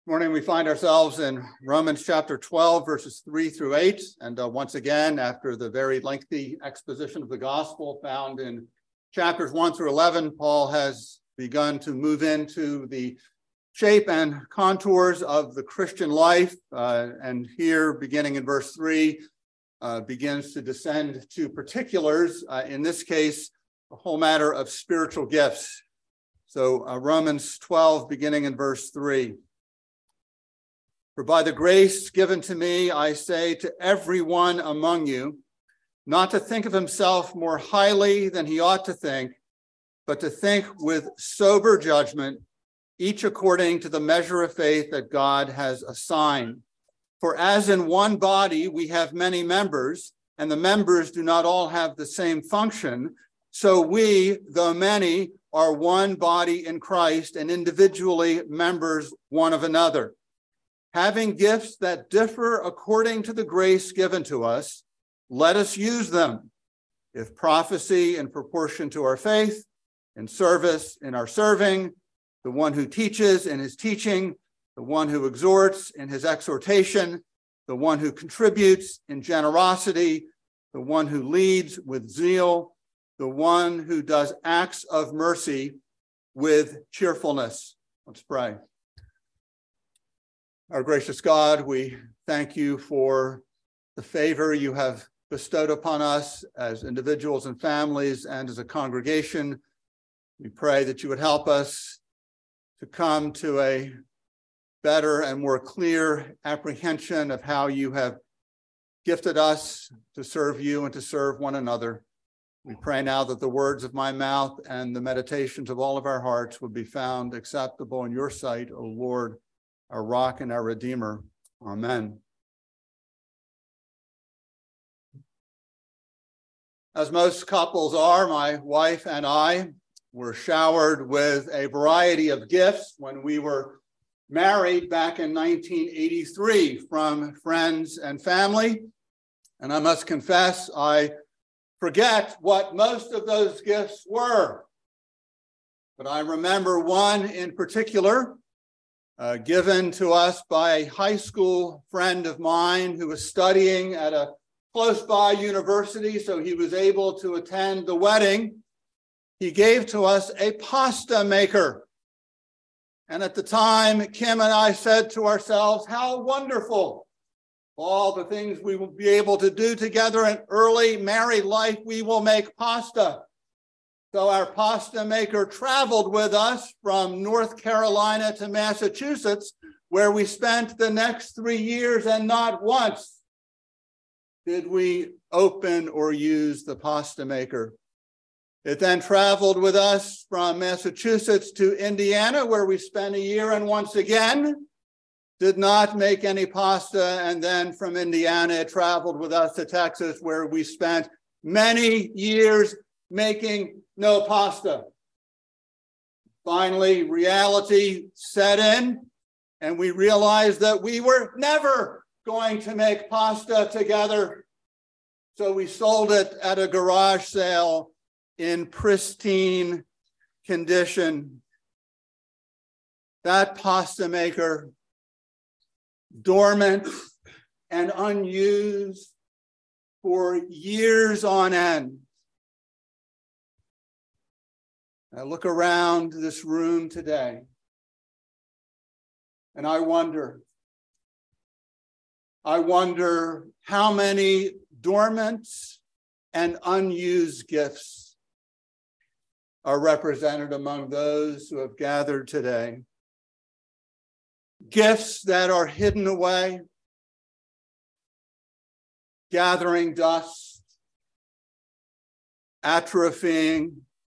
Morning, we find ourselves in Romans chapter 12, verses 3 through 8. And once again, after the very lengthy exposition of the gospel found in chapters 1 through 11, Paul has begun to move into the shape and contours of the Christian life. And here, beginning in verse 3, begins to descend to particulars, in this case, the whole matter of spiritual gifts. So Romans 12, beginning in verse 3. For by the grace given to me, I say to everyone among you, not to think of himself more highly than he ought to think, but to think with sober judgment, each according to the measure of faith that God has assigned. For as in one body we have many members, and the members do not all have the same function, so we, though many, are one body in Christ, and individually members one of another. Having gifts that differ according to the grace given to us, let us use them. If prophecy in proportion to our faith, in service in our serving, the one who teaches in his teaching, the one who exhorts in his exhortation, the one who contributes in generosity, the one who leads with zeal, the one who does acts of mercy with cheerfulness. Let's pray. Our gracious God, we thank you for the favor you have bestowed upon us as individuals and families and as a congregation. We pray that you would help us to come to a better and more clear apprehension of how you have gifted us to serve you and to serve one another. We pray now that the words of my mouth and the meditations of all of our hearts would be found acceptable in your sight, O Lord, our rock and our redeemer. Amen. As most couples are, my wife and I were showered with a variety of gifts when we were married back in 1983 from friends and family. And I must confess, I forget what most of those gifts were. But I remember one in particular, given to us by a high school friend of mine who was studying at a close by university, so he was able to attend the wedding. He gave to us a pasta maker. And at the time, Kim and I said to ourselves, how wonderful. All the things we will be able to do together in early married life, we will make pasta. So our pasta maker traveled with us from North Carolina to Massachusetts, where we spent the next 3 years, and not once did we open or use the pasta maker. It then traveled with us from Massachusetts to Indiana, where we spent a year and once again did not make any pasta. And then from Indiana, it traveled with us to Texas, where we spent many years making no pasta. Finally, reality set in, and we realized that we were never going to make pasta together. So we sold it at a garage sale in pristine condition. That pasta maker, dormant and unused for years on end. I look around this room today, and I wonder how many dormant and unused gifts are represented among those who have gathered today. Gifts that are hidden away, gathering dust, atrophying.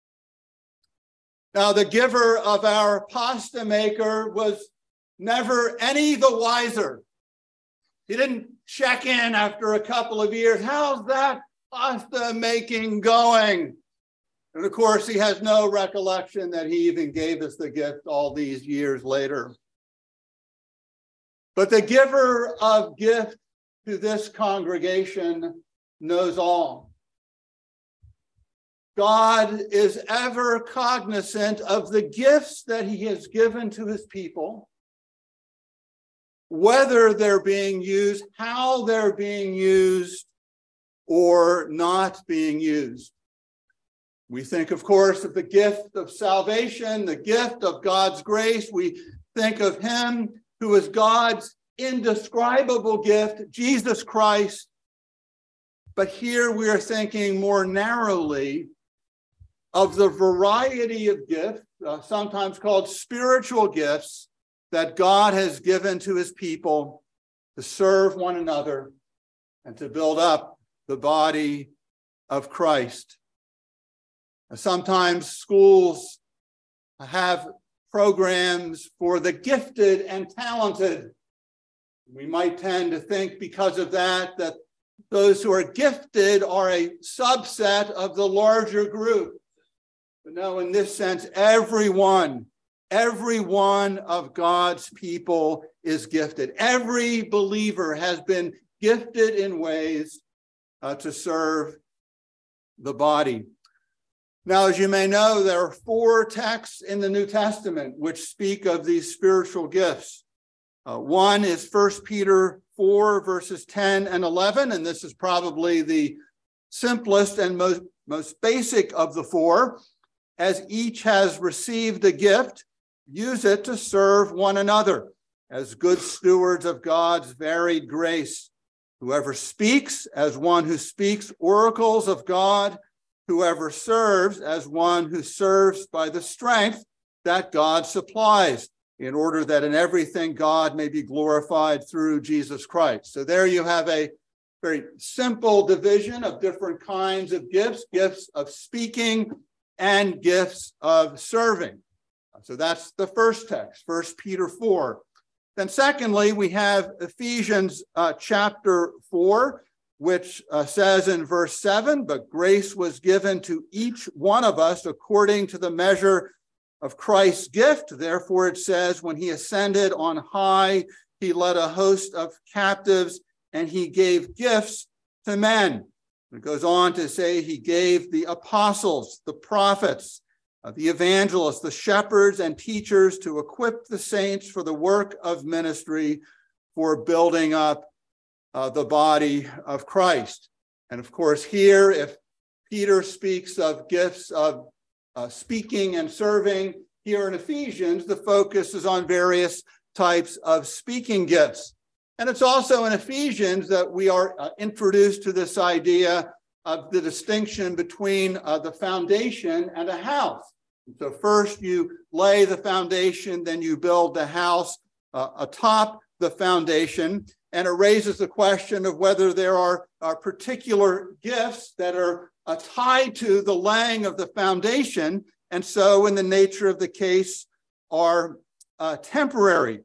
Now, the giver of our pasta maker was never any the wiser. He didn't check in after a couple of years. How's that pasta making going? And of course, he has no recollection that he even gave us the gift all these years later. But the giver of gift to this congregation knows all. God is ever cognizant of the gifts that he has given to his people whether they're being used, how they're being used, or not being used. We think, of course, of the gift of salvation, the gift of God's grace. We think of him who is God's indescribable gift, Jesus Christ. But here we are thinking more narrowly of the variety of gifts, sometimes called spiritual gifts, that God has given to his people to serve one another and to build up the body of Christ. Sometimes schools have programs for the gifted and talented. We might tend to think because of that those who are gifted are a subset of the larger group. But no, in this sense, every one of God's people is gifted. Every believer has been gifted in ways to serve the body. Now, as you may know, there are 4 texts in the New Testament which speak of these spiritual gifts. One is 1 Peter 4, verses 10 and 11, and this is probably the simplest and most basic of the 4. As each has received a gift, use it to serve one another as good stewards of God's varied grace. Whoever speaks, as one who speaks oracles of God. Whoever serves, as one who serves by the strength that God supplies, in order that in everything God may be glorified through Jesus Christ. So there you have a very simple division of different kinds of gifts, gifts of speaking and gifts of serving. So that's the first text, 1 Peter 4. Then secondly, we have Ephesians chapter 4, which says in verse 7, but grace was given to each one of us according to the measure of Christ's gift. Therefore, it says, when he ascended on high, he led a host of captives and he gave gifts to men. It goes on to say he gave the apostles, the prophets, the evangelists, the shepherds and teachers to equip the saints for the work of ministry, for building up the body of Christ. And of course, here, if Peter speaks of gifts of speaking and serving, here in Ephesians, the focus is on various types of speaking gifts. And it's also in Ephesians that we are introduced to this idea of the distinction between the foundation and a house. So first you lay the foundation, then you build the house atop the foundation. And it raises the question of whether there are particular gifts that are tied to the laying of the foundation, and so in the nature of the case are temporary.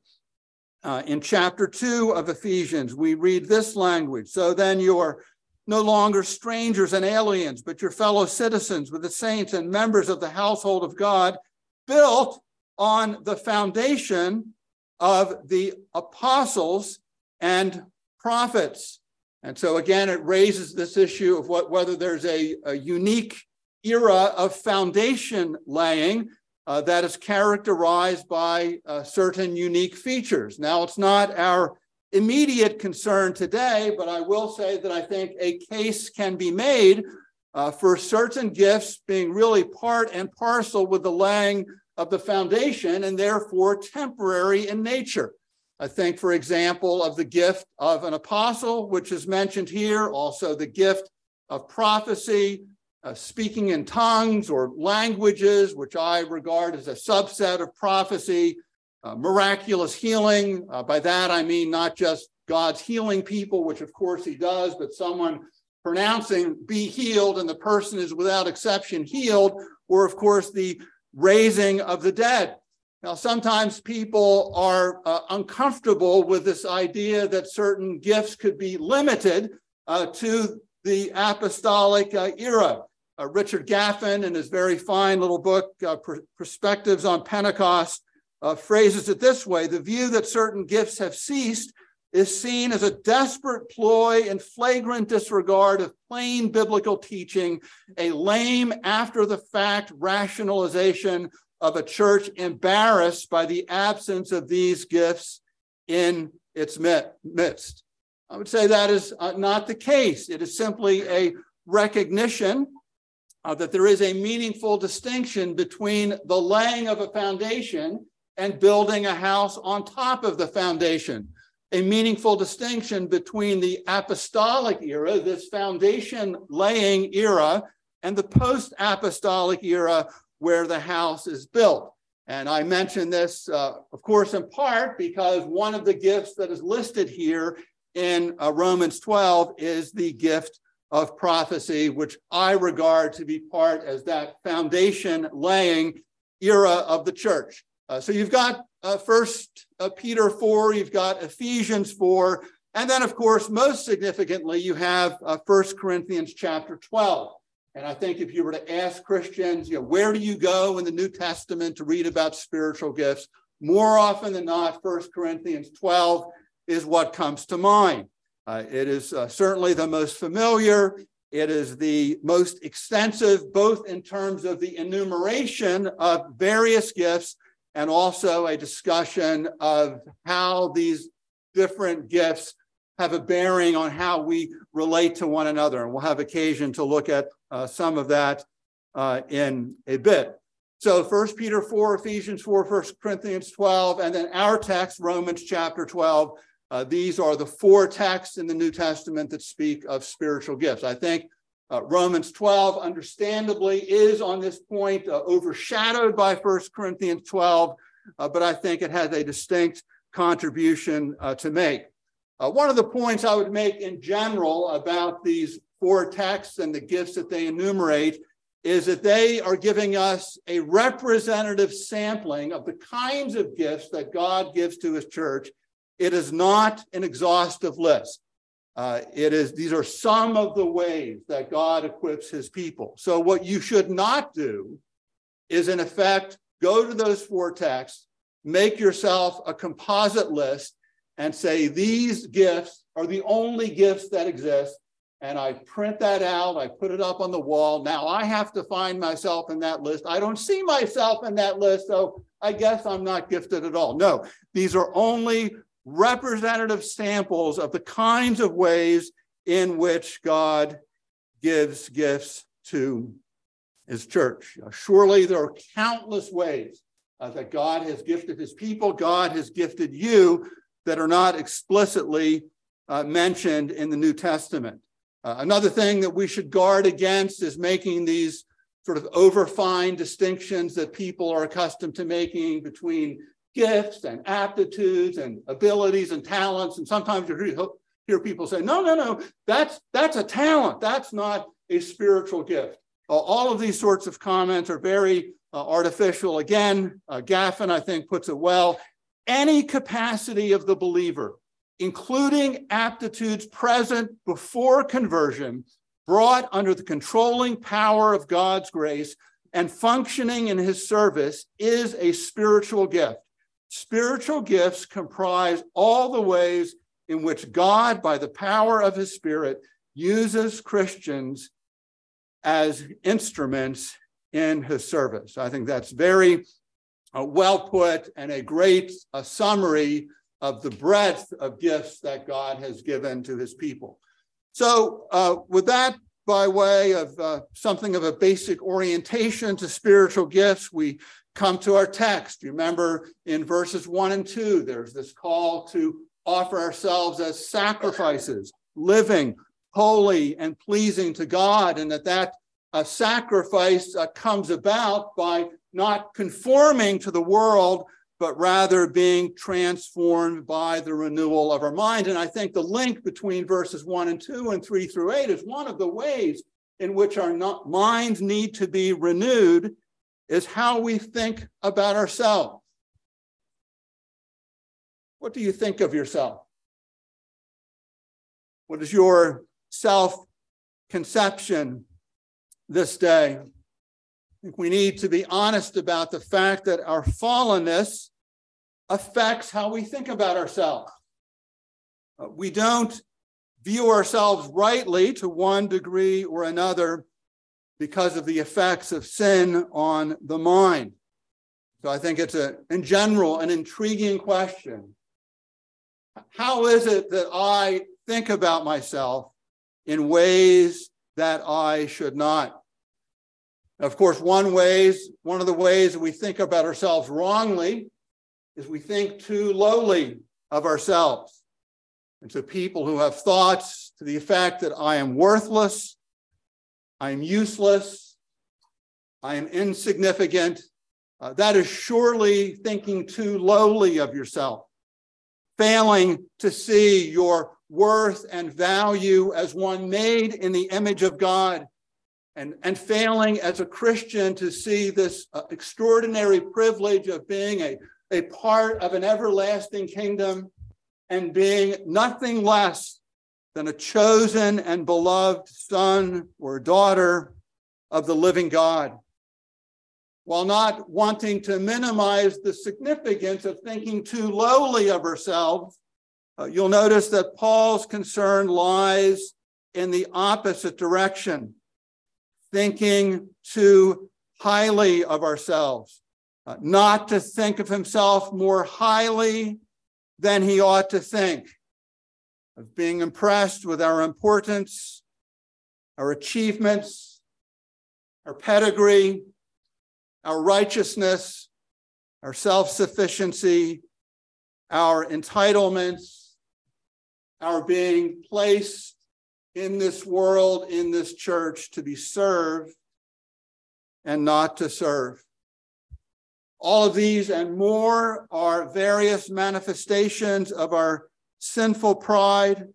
In chapter 2 of Ephesians, we read this language. So then you are no longer strangers and aliens, but your fellow citizens with the saints and members of the household of God, built on the foundation of the apostles and prophets. And so again, it raises this issue of whether there's a unique era of foundation laying that is characterized by certain unique features. Now, it's not our immediate concern today, but I will say that I think a case can be made for certain gifts being really part and parcel with the laying of the foundation and therefore temporary in nature. I think, for example, of the gift of an apostle, which is mentioned here, also the gift of prophecy, speaking in tongues or languages, which I regard as a subset of prophecy, miraculous healing. By that, I mean not just God's healing people, which of course he does, but someone pronouncing be healed and the person is without exception healed, or of course the raising of the dead. Now, sometimes people are uncomfortable with this idea that certain gifts could be limited to the apostolic era. Richard Gaffin, in his very fine little book, Perspectives on Pentecost, phrases it this way: the view that certain gifts have ceased is seen as a desperate ploy and flagrant disregard of plain biblical teaching, a lame after-the-fact rationalization of a church embarrassed by the absence of these gifts in its midst. I would say that is not the case. It is simply a recognition that there is a meaningful distinction between the laying of a foundation and building a house on top of the foundation. A meaningful distinction between the apostolic era, this foundation laying era, and the post-apostolic era where the house is built. And I mention this, of course, in part because one of the gifts that is listed here in Romans 12 is the gift of prophecy, which I regard to be part as that foundation laying era of the church. So you've got 1 Peter 4, you've got Ephesians 4, and then, of course, most significantly, you have 1 Corinthians chapter 12. And I think if you were to ask Christians, where do you go in the New Testament to read about spiritual gifts? More often than not, 1 Corinthians 12 is what comes to mind. It is certainly the most familiar. It is the most extensive, both in terms of the enumeration of various gifts and also a discussion of how these different gifts have a bearing on how we relate to one another. And we'll have occasion to look at some of that in a bit. So 1 Peter 4, Ephesians 4, 1 Corinthians 12, and then our text, Romans chapter 12. These are the four texts in the New Testament that speak of spiritual gifts. I think Romans 12, understandably, is on this point overshadowed by 1 Corinthians 12, but I think it has a distinct contribution to make. One of the points I would make in general about these four texts and the gifts that they enumerate is that they are giving us a representative sampling of the kinds of gifts that God gives to his church. It is not an exhaustive list. These are some of the ways that God equips his people. So what you should not do is, in effect, go to those four texts, make yourself a composite list, and say, these gifts are the only gifts that exist, and I print that out, I put it up on the wall. Now I have to find myself in that list. I don't see myself in that list, so I guess I'm not gifted at all. No, these are only representative samples of the kinds of ways in which God gives gifts to his church. Surely there are countless ways that God has gifted his people, God has gifted you, that are not explicitly mentioned in the New Testament. Another thing that we should guard against is making these sort of overfine distinctions that people are accustomed to making between gifts and aptitudes and abilities and talents. And sometimes you hear people say, no, that's a talent. That's not a spiritual gift. All of these sorts of comments are very artificial. Again, Gaffin, I think, puts it well. Any capacity of the believer, including aptitudes present before conversion, brought under the controlling power of God's grace and functioning in his service, is a spiritual gift. Spiritual gifts comprise all the ways in which God, by the power of his Spirit, uses Christians as instruments in his service. I think that's very well put and a great summary of the breadth of gifts that God has given to his people. So with that, by way of something of a basic orientation to spiritual gifts, we come to our text. You remember in verses 1 and 2, there's this call to offer ourselves as sacrifices, living, holy, and pleasing to God, and that sacrifice comes about by not conforming to the world, but rather being transformed by the renewal of our mind. And I think the link between verses 1 and 2 and 3 through 8 is one of the ways in which our minds need to be renewed, is how we think about ourselves. What do you think of yourself? What is your self-conception this day? I think we need to be honest about the fact that our fallenness affects how we think about ourselves. We don't view ourselves rightly to one degree or another because of the effects of sin on the mind. So I think it's in general, an intriguing question. how is it that I think about myself in ways that I should not? Of course, one of the ways that we think about ourselves wrongly is we think too lowly of ourselves. And so people who have thoughts to the effect that I am worthless, I am useless, I am insignificant, that is surely thinking too lowly of yourself, failing to see your worth and value as one made in the image of God, and failing as a Christian to see this extraordinary privilege of being a part of an everlasting kingdom and being nothing less than a chosen and beloved son or daughter of the living God. While not wanting to minimize the significance of thinking too lowly of ourselves, you'll notice that Paul's concern lies in the opposite direction, thinking too highly of ourselves, not to think of himself more highly than he ought to think, of being impressed with our importance, our achievements, our pedigree, our righteousness, our self-sufficiency, our entitlements, our being placed in this world, in this church, to be served and not to serve. All of these and more are various manifestations of our sinful pride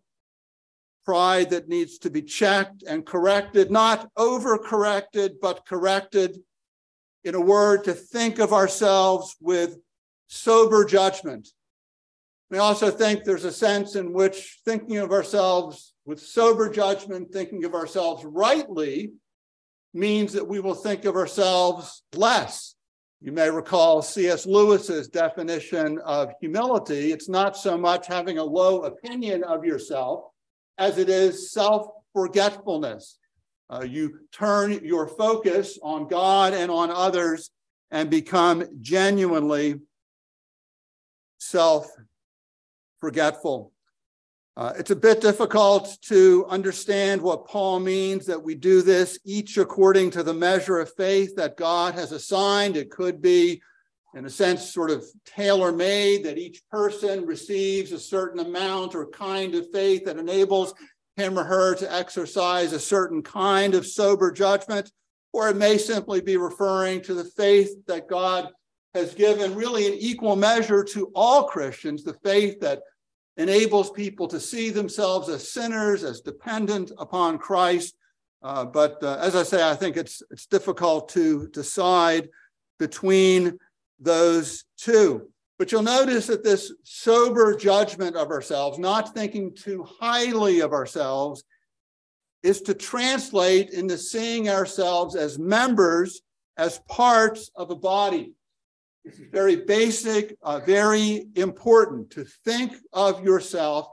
that needs to be checked and corrected, not overcorrected, but corrected. In a word, to think of ourselves with sober judgment. We also think there's a sense in which thinking of ourselves with sober judgment, thinking of ourselves rightly, means that we will think of ourselves less. You may recall C.S. Lewis's definition of humility. It's not so much having a low opinion of yourself as it is self-forgetfulness. You turn your focus on God and on others and become genuinely self-forgetful. It's a bit difficult to understand what Paul means that we do this each according to the measure of faith that God has assigned. It could be, in a sense, sort of tailor-made, that each person receives a certain amount or kind of faith that enables him or her to exercise a certain kind of sober judgment, or it may simply be referring to the faith that God has given really in equal measure to all Christians, the faith that enables people to see themselves as sinners, as dependent upon Christ. But as I say, I think it's difficult to decide between those two. But you'll notice that this sober judgment of ourselves, not thinking too highly of ourselves, is to translate into seeing ourselves as members, as parts of a body. This is very basic, very important, to think of yourself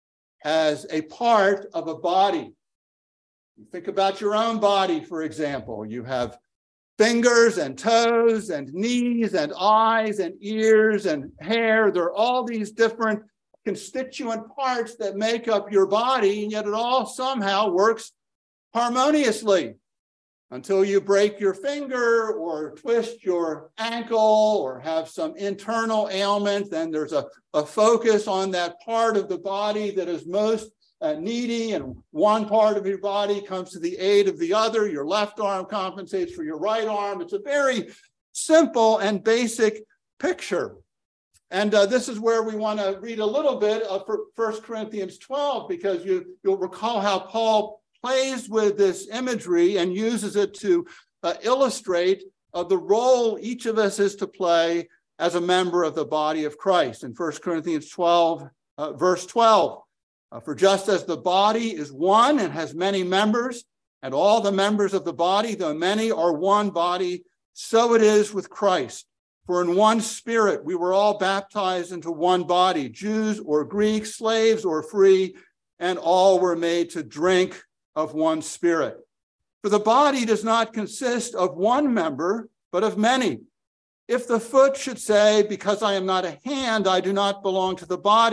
as a part of a body. Think about your own body, for example. You have fingers and toes and knees and eyes and ears and hair. There are all these different constituent parts that make up your body, and yet it all somehow works harmoniously until you break your finger or twist your ankle or have some internal ailment. Then there's a focus on that part of the body that is most needy, and one part of your body comes to the aid of the other. Your left arm compensates for your right arm. It's a very simple and basic picture. And this is where we want to read a little bit of 1 Corinthians 12, because you'll recall how Paul plays with this imagery and uses it to illustrate the role each of us is to play as a member of the body of Christ. In 1 Corinthians 12, verse 12, for just as the body is one and has many members, and all the members of the body, though many, are one body, so it is with Christ. For in one Spirit we were all baptized into one body, Jews or Greeks, slaves or free, and all were made to drink of one Spirit. For the body does not consist of one member, but of many. If the foot should say, because I am not a hand, I do not belong to the body,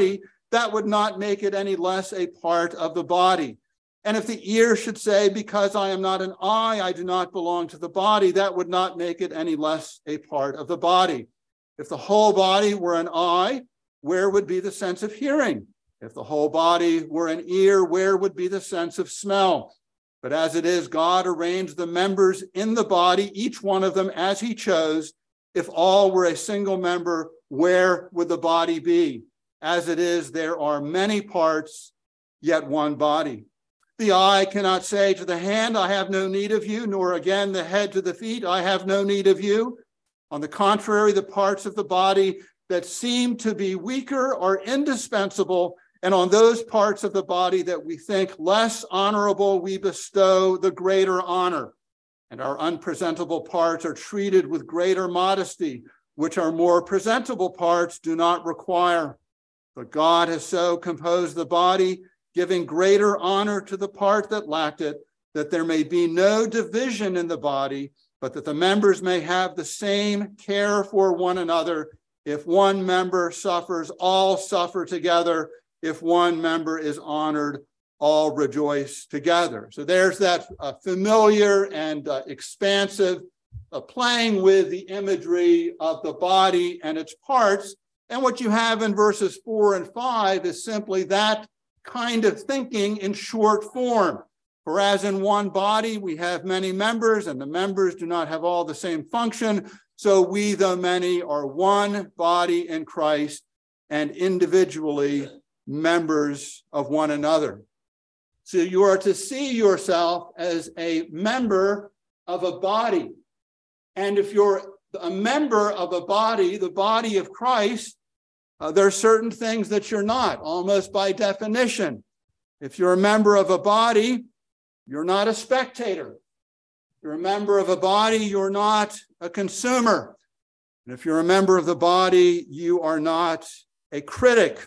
that would not make it any less a part of the body. And if the ear should say, because I am not an eye, I do not belong to the body, that would not make it any less a part of the body. If the whole body were an eye, where would be the sense of hearing? If the whole body were an ear, where would be the sense of smell? But as it is, God arranged the members in the body, each one of them as he chose. If all were a single member, where would the body be? As it is, there are many parts, yet one body. The eye cannot say to the hand, I have no need of you, nor again the head to the feet, I have no need of you. On the contrary, the parts of the body that seem to be weaker are indispensable, and on those parts of the body that we think less honorable, we bestow the greater honor. And our unpresentable parts are treated with greater modesty, which our more presentable parts do not require. But God has so composed the body, giving greater honor to the part that lacked it, that there may be no division in the body, but that the members may have the same care for one another. If one member suffers, all suffer together. If one member is honored, all rejoice together. So there's that familiar and expansive playing with the imagery of the body and its parts. And what you have in verses 4 and 5 is simply that kind of thinking in short form. For as in one body we have many members, and the members do not have all the same function, so we, though many, are one body in Christ, and individually members of one another. So you are to see yourself as a member of a body. And if you're a member of a body, the body of Christ, there are certain things that you're not, almost by definition. If you're a member of a body, you're not a spectator. If you're a member of a body, you're not a consumer. And if you're a member of the body, you are not a critic.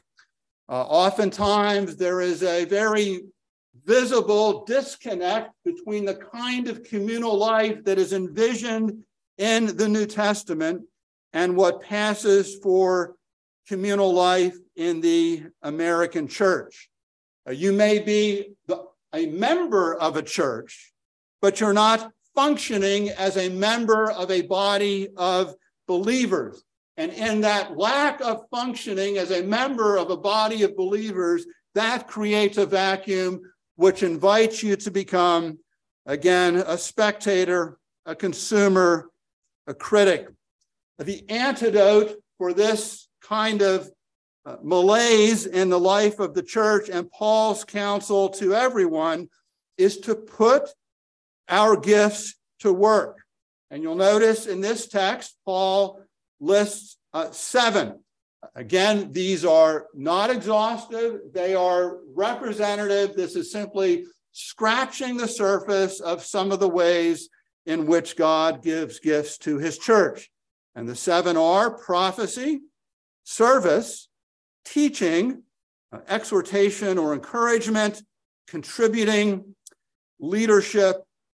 Oftentimes, there is a very visible disconnect between the kind of communal life that is envisioned in the New Testament and what passes for communal life in the American church. You may be a member of a church, but you're not functioning as a member of a body of believers. And in that lack of functioning as a member of a body of believers, that creates a vacuum which invites you to become, again, a spectator, a consumer, a critic. The antidote for this kind of malaise in the life of the church and Paul's counsel to everyone is to put our gifts to work. And you'll notice in this text, Paul lists 7. Again, these are not exhaustive. They are representative. This is simply scratching the surface of some of the ways in which God gives gifts to his church. And the 7 are prophecy, service, teaching, exhortation or encouragement, contributing, leadership,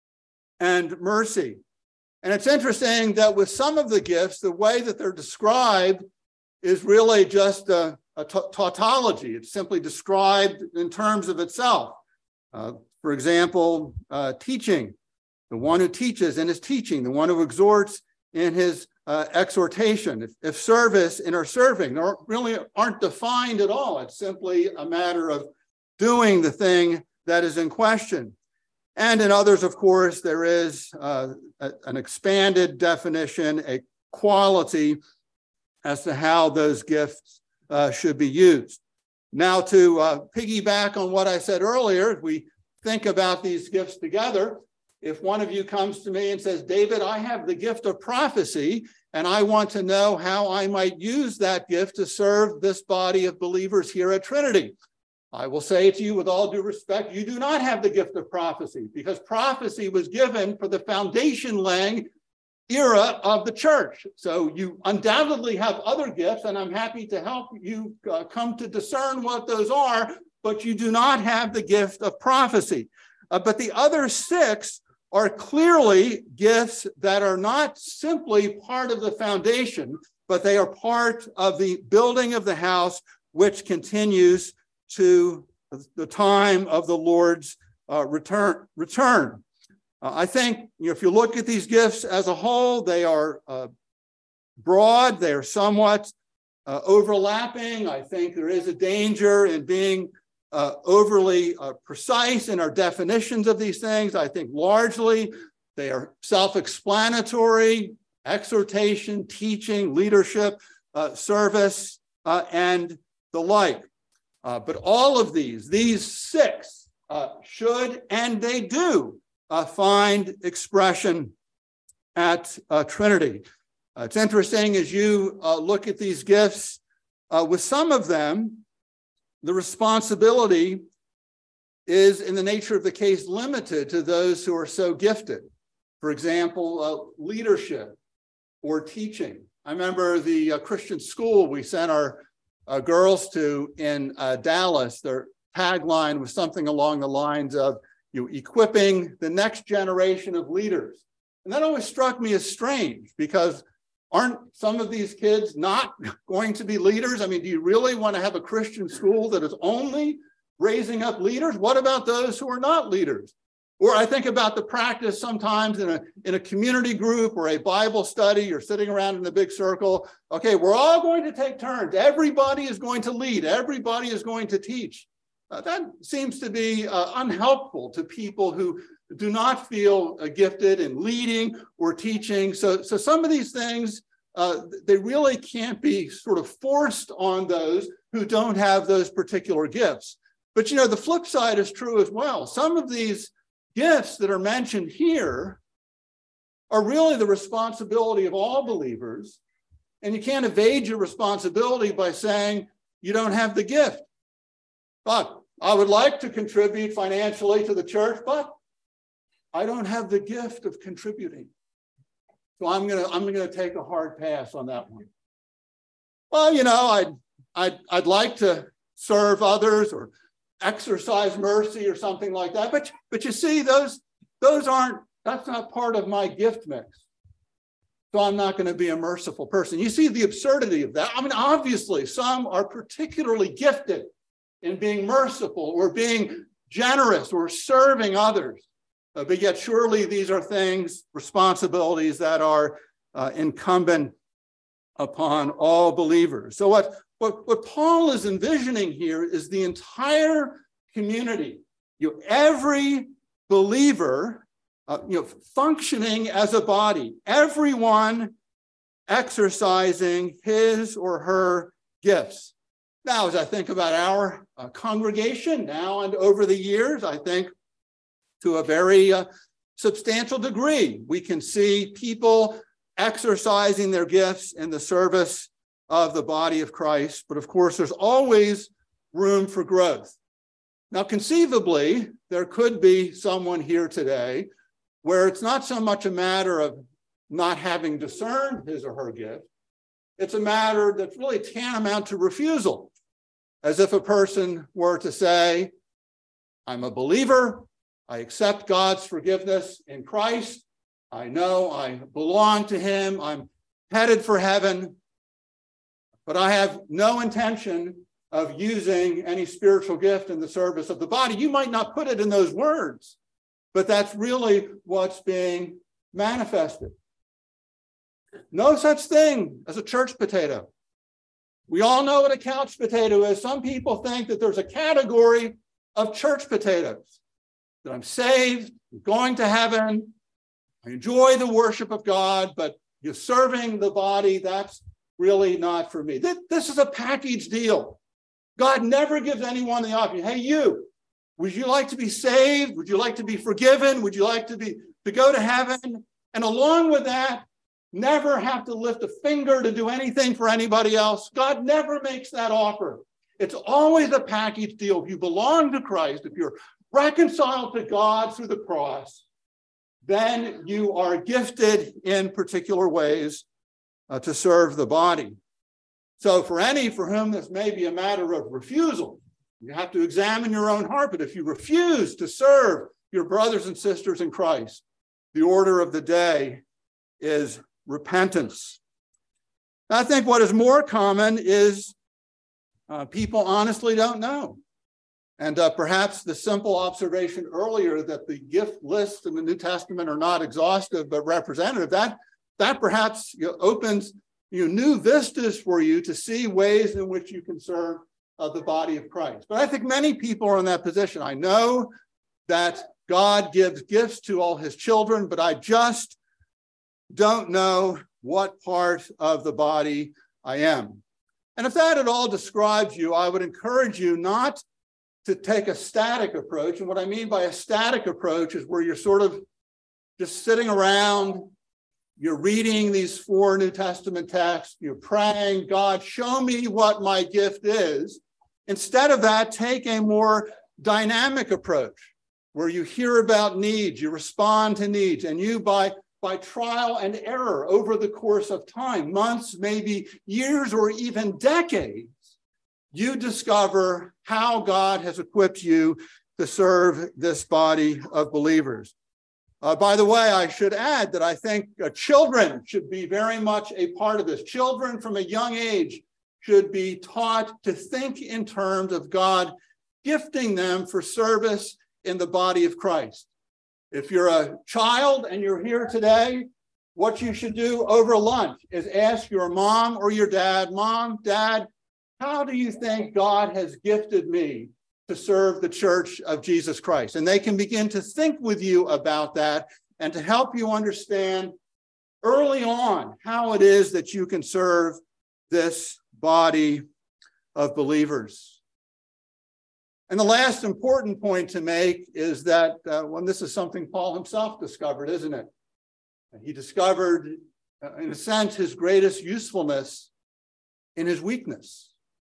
and mercy. And it's interesting that with some of the gifts, the way that they're described is really just a tautology. It's simply described in terms of itself. For example, teaching, the one who teaches in his teaching, the one who exhorts in his exhortation. If service in our serving, they really aren't defined at all. It's simply a matter of doing the thing that is in question. And in others, of course, there is an expanded definition, a quality as to how those gifts should be used. Now, to piggyback on what I said earlier, if we think about these gifts together, if one of you comes to me and says, David, I have the gift of prophecy, and I want to know how I might use that gift to serve this body of believers here at Trinity, I will say to you with all due respect, you do not have the gift of prophecy, because prophecy was given for the foundation laying era of the church. So you undoubtedly have other gifts, and I'm happy to help you come to discern what those are, but you do not have the gift of prophecy. But the other 6 are clearly gifts that are not simply part of the foundation, but they are part of the building of the house which continues to the time of the Lord's return. I think if you look at these gifts as a whole, they are broad, they are somewhat overlapping. I think there is a danger in being overly precise in our definitions of these things. I think largely they are self-explanatory: exhortation, teaching, leadership, service, and the like. But all of these six should, and they do, find expression at Trinity. It's interesting as you look at these gifts, with some of them, the responsibility is in the nature of the case limited to those who are so gifted. For example, leadership or teaching. I remember the Christian school we sent our girls to in Dallas. Their tagline was something along the lines of, equipping the next generation of leaders. And that always struck me as strange, because aren't some of these kids not going to be leaders? I mean, do you really want to have a Christian school that is only raising up leaders? What about those who are not leaders? Or I think about the practice sometimes in a community group or a Bible study, you're sitting around in a big circle. Okay, we're all going to take turns. Everybody is going to lead. Everybody is going to teach. That seems to be unhelpful to people who do not feel gifted in leading or teaching. So some of these things, they really can't be sort of forced on those who don't have those particular gifts. But, the flip side is true as well. Some of these gifts that are mentioned here are really the responsibility of all believers. And you can't evade your responsibility by saying you don't have the gift. But I would like to contribute financially to the church, but I don't have the gift of contributing. So I'm gonna take a hard pass on that one. Well, I'd like to serve others or exercise mercy or something like that. But you see, that's not part of my gift mix. So I'm not going to be a merciful person. You see the absurdity of that. I mean, obviously, some are particularly gifted in being merciful or being generous or serving others. But yet, surely these are responsibilities that are incumbent upon all believers. So what Paul is envisioning here is the entire community, every believer, functioning as a body, everyone exercising his or her gifts. Now, as I think about our congregation now and over the years, I think to a very substantial degree, we can see people exercising their gifts in the service of the body of Christ. But of course, there's always room for growth. Now, conceivably, there could be someone here today where it's not so much a matter of not having discerned his or her gift. It's a matter that's really tantamount to refusal, as if a person were to say, I'm a believer, I accept God's forgiveness in Christ, I know I belong to him, I'm headed for heaven, but I have no intention of using any spiritual gift in the service of the body. You might not put it in those words, but that's really what's being manifested. No such thing as a church potato. We all know what a couch potato is. Some people think that there's a category of church potatoes, that I'm saved, I'm going to heaven, I enjoy the worship of God, but you're serving the body, that's really not for me. This is a package deal. God never gives anyone the option. Hey, would you like to be saved? Would you like to be forgiven? Would you like to go to heaven? And along with that, never have to lift a finger to do anything for anybody else. God never makes that offer. It's always a package deal. If you belong to Christ, if you're reconciled to God through the cross, then you are gifted in particular ways to serve the body. So for any for whom this may be a matter of refusal, you have to examine your own heart. But if you refuse to serve your brothers and sisters in Christ, the order of the day is repentance. I think what is more common is People honestly don't know. And perhaps the simple observation earlier that the gift lists in the New Testament are not exhaustive but representative, that perhaps opens new vistas for you to see ways in which you can serve the body of Christ. But I think many people are in that position. I know that God gives gifts to all his children, but I just don't know what part of the body I am. And if that at all describes you, I would encourage you not to take a static approach. And what I mean by a static approach is where you're sort of just sitting around, you're reading these 4 New Testament texts, you're praying, God, show me what my gift is. Instead of that, take a more dynamic approach where you hear about needs, you respond to needs, and you by trial and error over the course of time, months, maybe years, or even decades, you discover how God has equipped you to serve this body of believers. By the way, I should add that I think children should be very much a part of this. Children from a young age should be taught to think in terms of God gifting them for service in the body of Christ. If you're a child and you're here today, what you should do over lunch is ask your mom or your dad, Mom, Dad, how do you think God has gifted me to serve the church of Jesus Christ? And they can begin to think with you about that and to help you understand early on how it is that you can serve this body of believers. And the last important point to make is that, this is something Paul himself discovered, isn't it? He discovered, in a sense, his greatest usefulness in his weakness.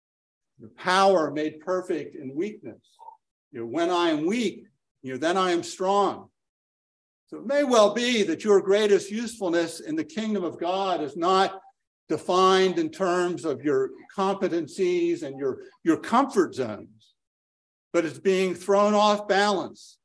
The power made perfect in weakness. When I am weak, then I am strong. So it may well be that your greatest usefulness in the kingdom of God is not defined in terms of your competencies and your comfort zones, but it's being thrown off balance,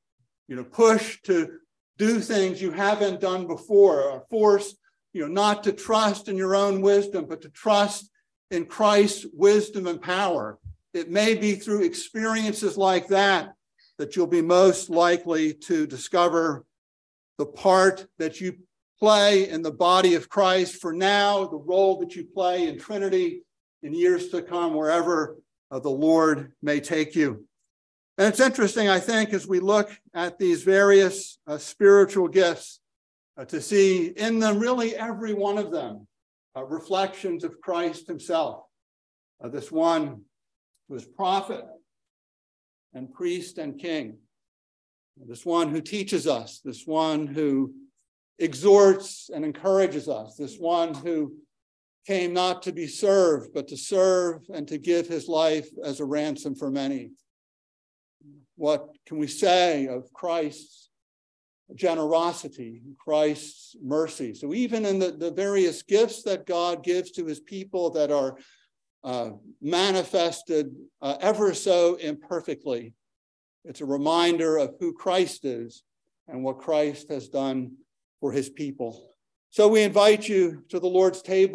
pushed to do things you haven't done before, or forced, not to trust in your own wisdom, but to trust in Christ's wisdom and power. It may be through experiences like that that you'll be most likely to discover the part that you play in the body of Christ for now, the role that you play in Trinity in years to come, wherever the Lord may take you. And it's interesting, I think, as we look at these various spiritual gifts, to see in them, really every one of them, reflections of Christ himself. This one was prophet and priest and king. This one who teaches us, this one who exhorts and encourages us, this one who came not to be served, but to serve and to give his life as a ransom for many. What can we say of Christ's generosity, Christ's mercy? So even in the various gifts that God gives to his people that are manifested ever so imperfectly, it's a reminder of who Christ is and what Christ has done for his people. So we invite you to the Lord's table.